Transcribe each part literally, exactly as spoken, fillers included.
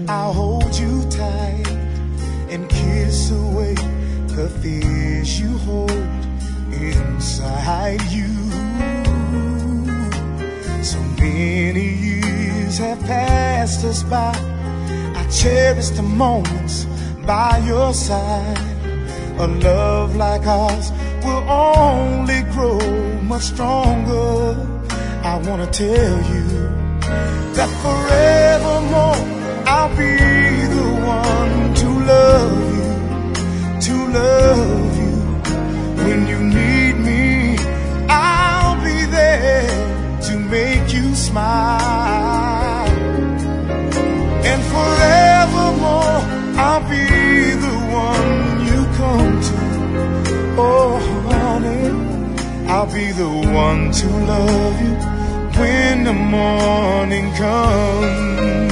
I'll hold you tight and kiss away the fears you hold inside you. So many years have passed us by. I cherish the moments by your side. A love like ours will only grow much stronger. I wanna tell you that forevermore I'll be the one to love you, to love you. When you need me, I'll be there to make you smile. And forevermore I'll be the one you come to. Oh honey, I'll be the one to love you when the morning comes.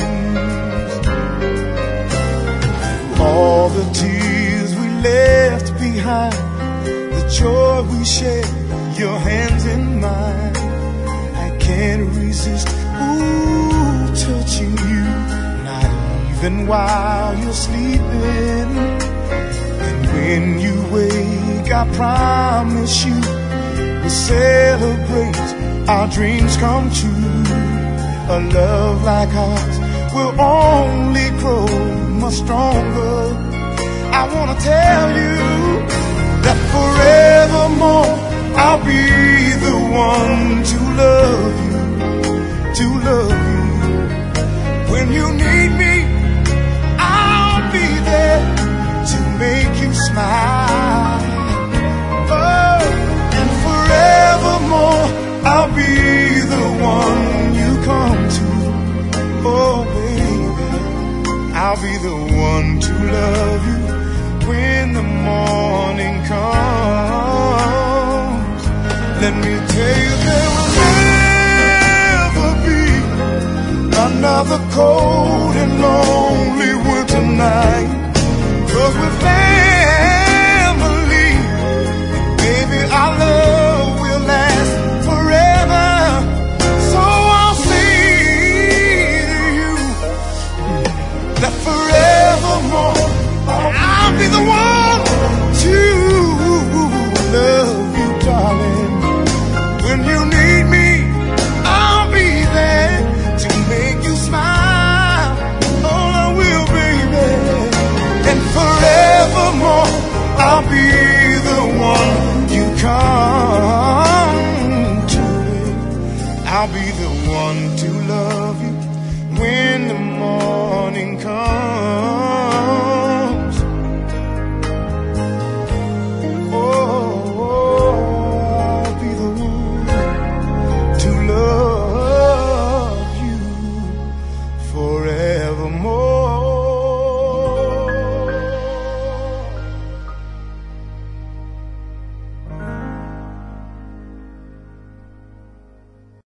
All the tears we left behind, the joy we shared, your hands in mine, I can't resist, ooh, touching you, not even while you're sleeping. And when you wake, I promise you, we'll celebrate our dreams come true. A love like ours will only grow much stronger. I wanna tell you that forevermore I'll be the one to love you, to love you. When you need me, I'll be there to make you smile. Oh, and forevermore I'll be the one you come to. Oh baby, I'll be the one to love you when the morning comes. Let me tell you, there will never be another cold and lonely winter night. 'Cause we're family, baby, our love will last forever. So I'll say to you that forevermore I'll be the one to love you, darling. When you need me, I'll be there to make you smile. Oh, I will, baby. And forevermore I'll be the one you come to. I'll be the one to love.